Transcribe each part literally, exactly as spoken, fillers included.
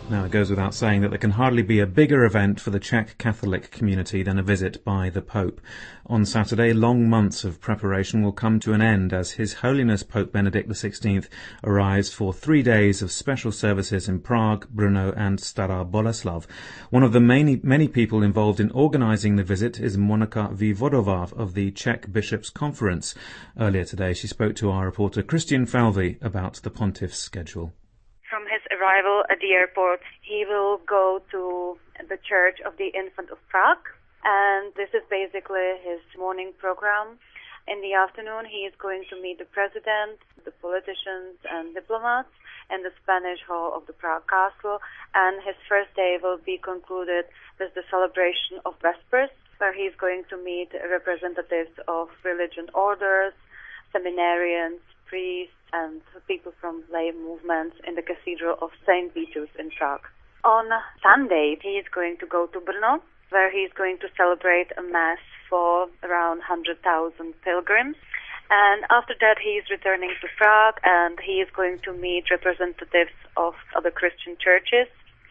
Now, it goes without saying that there can hardly be a bigger event for the Czech Catholic community than a visit by the Pope. On Saturday, long months of preparation will come to an end as His Holiness Pope Benedict the sixteenth arrives for three days of special services in Prague, Brno and Stará Boleslav. One of the many, many people involved in organising the visit is Monika Vývodová of the Czech Bishops' Conference. Earlier today, she spoke to our reporter Christian Falvey about the pontiff's schedule. From his arrival at the airport, he will go to the Church of the Infant of Prague, and this is basically his morning program. In the afternoon, he is going to meet the president, the politicians and diplomats in the Spanish Hall of the Prague Castle, and his first day will be concluded with the celebration of Vespers, where he is going to meet representatives of religion orders, seminarians, priests, and people from lay movements in the Cathedral of Saint Vitus in Prague. On Sunday, he is going to go to Brno, where he is going to celebrate a mass for around one hundred thousand pilgrims. And after that, he is returning to Prague, and he is going to meet representatives of other Christian churches.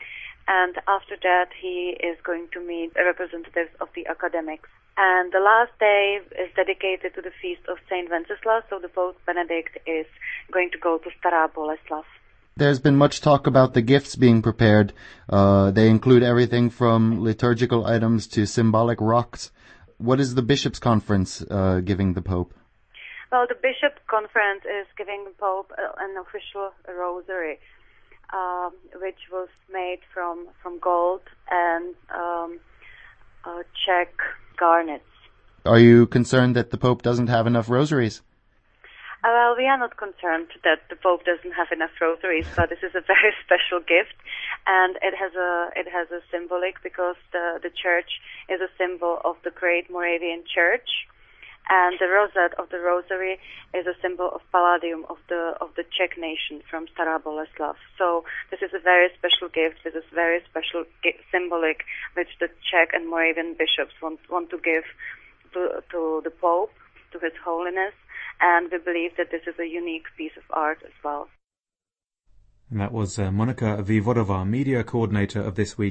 And after that, he is going to meet representatives of the academics. And the last day is dedicated to the feast of Saint Wenceslas, so the Pope Benedict is going to go to Stará Boleslav. There's been much talk about the gifts being prepared. Uh, they include everything from liturgical items to symbolic rocks. What is the Bishops' Conference uh, giving the Pope? Well, the Bishops' Conference is giving the Pope an official rosary, uh, which was made from, from gold and um, uh, Czech garnets. Are you concerned that the Pope doesn't have enough rosaries? Uh, well, we are not concerned that the Pope doesn't have enough rosaries, but this is a very special gift, and it has a it has a symbolic because the the church is a symbol of the great Moravian Church, and the rosette of the rosary is a symbol of Palladium of the of the Czech nation from Stará Boleslav. So this is a very special gift. This is very special gi- symbolic which the Czech and Moravian bishops want want to give to to the Pope, to His Holiness. And we believe that this is a unique piece of art as well. And that was uh, Monika Vývodová, media coordinator of this week.